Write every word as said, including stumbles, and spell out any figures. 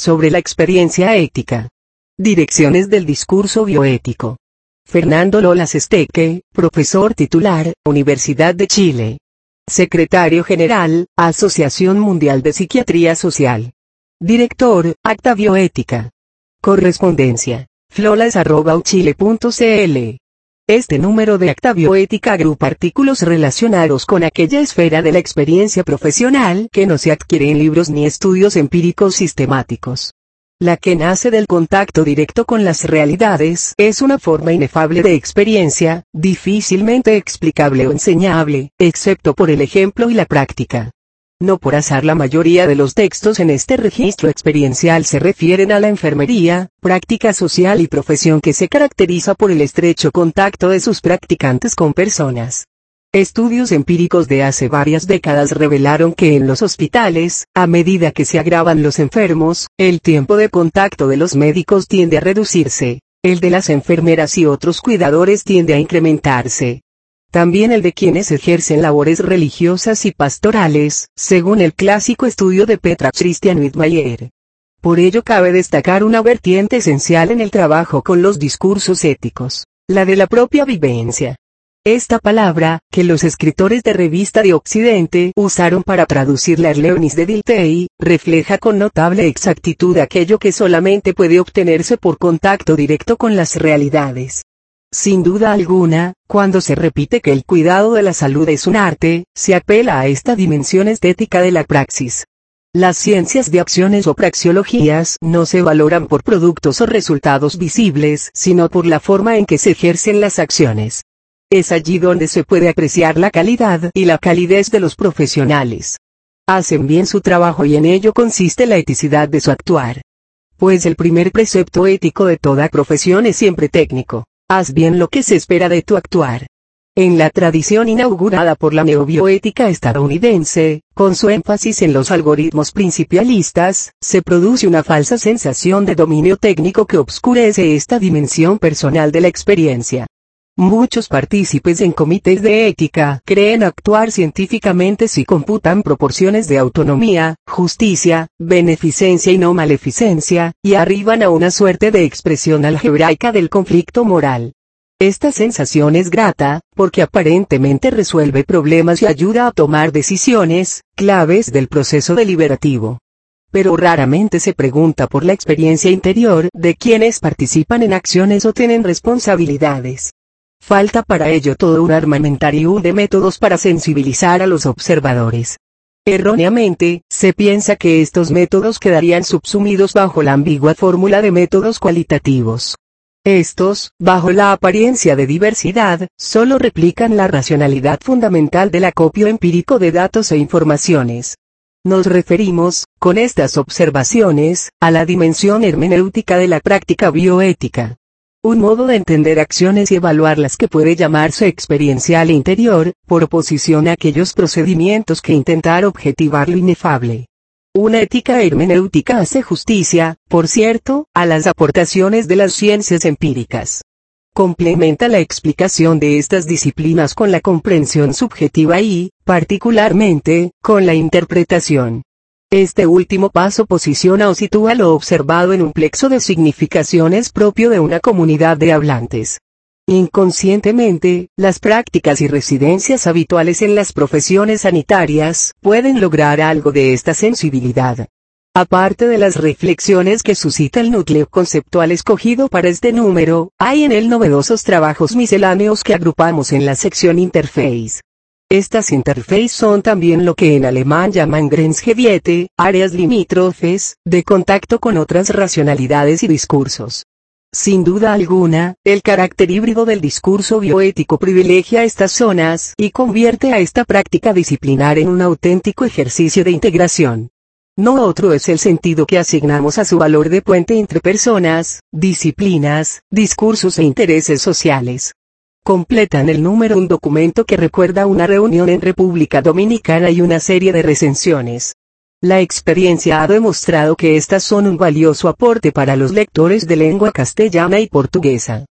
sobre la experiencia ética. Direcciones del discurso bioético. Fernando Lolas Esteque, profesor titular, Universidad de Chile. Secretario General, Asociación Mundial de Psiquiatría Social. Director, Acta Bioética. Correspondencia, flolas arroba uchile punto cl. Este número de Acta Bioética agrupa artículos relacionados con aquella esfera de la experiencia profesional que no se adquiere en libros ni estudios empíricos sistemáticos. La que nace del contacto directo con las realidades es una forma inefable de experiencia, difícilmente explicable o enseñable, excepto por el ejemplo y la práctica. No por azar la mayoría de los textos en este registro experiencial se refieren a la enfermería, práctica social y profesión que se caracteriza por el estrecho contacto de sus practicantes con personas. Estudios empíricos de hace varias décadas revelaron que en los hospitales, a medida que se agravan los enfermos, el tiempo de contacto de los médicos tiende a reducirse, el de las enfermeras y otros cuidadores tiende a incrementarse. También el de quienes ejercen labores religiosas y pastorales, según el clásico estudio de Petra Christian Wittmeyer. Por ello cabe destacar una vertiente esencial en el trabajo con los discursos éticos, la de la propia vivencia. Esta palabra, que los escritores de Revista de Occidente usaron para traducir la Erleunis de Dilthey, refleja con notable exactitud aquello que solamente puede obtenerse por contacto directo con las realidades. Sin duda alguna, cuando se repite que el cuidado de la salud es un arte, se apela a esta dimensión estética de la praxis. Las ciencias de acciones o praxeologías no se valoran por productos o resultados visibles, sino por la forma en que se ejercen las acciones. Es allí donde se puede apreciar la calidad y la calidez de los profesionales. Hacen bien su trabajo y en ello consiste la eticidad de su actuar. Pues el primer precepto ético de toda profesión es siempre técnico. Haz bien lo que se espera de tu actuar. En la tradición inaugurada por la neobioética estadounidense, con su énfasis en los algoritmos principialistas, se produce una falsa sensación de dominio técnico que obscurece esta dimensión personal de la experiencia. Muchos partícipes en comités de ética creen actuar científicamente si computan proporciones de autonomía, justicia, beneficencia y no maleficencia, y arriban a una suerte de expresión algebraica del conflicto moral. Esta sensación es grata, porque aparentemente resuelve problemas y ayuda a tomar decisiones, claves del proceso deliberativo. Pero raramente se pregunta por la experiencia interior de quienes participan en acciones o tienen responsabilidades. Falta para ello todo un armamentarium de métodos para sensibilizar a los observadores. Erróneamente, se piensa que estos métodos quedarían subsumidos bajo la ambigua fórmula de métodos cualitativos. Estos, bajo la apariencia de diversidad, solo replican la racionalidad fundamental del acopio empírico de datos e informaciones. Nos referimos, con estas observaciones, a la dimensión hermenéutica de la práctica bioética. Un modo de entender acciones y evaluarlas que puede llamarse experiencial e interior, por oposición a aquellos procedimientos que intentar objetivar lo inefable. Una ética hermenéutica hace justicia, por cierto, a las aportaciones de las ciencias empíricas. Complementa la explicación de estas disciplinas con la comprensión subjetiva y, particularmente, con la interpretación. Este último paso posiciona o sitúa lo observado en un plexo de significaciones propio de una comunidad de hablantes. Inconscientemente, las prácticas y residencias habituales en las profesiones sanitarias pueden lograr algo de esta sensibilidad. Aparte de las reflexiones que suscita el núcleo conceptual escogido para este número, hay en él novedosos trabajos misceláneos que agrupamos en la sección Interface. Estas interfaces son también lo que en alemán llaman Grenzgebiete, áreas limítrofes, de contacto con otras racionalidades y discursos. Sin duda alguna, el carácter híbrido del discurso bioético privilegia estas zonas y convierte a esta práctica disciplinar en un auténtico ejercicio de integración. No otro es el sentido que asignamos a su valor de puente entre personas, disciplinas, discursos e intereses sociales. Completan el número un documento que recuerda una reunión en República Dominicana y una serie de recensiones. La experiencia ha demostrado que estas son un valioso aporte para los lectores de lengua castellana y portuguesa.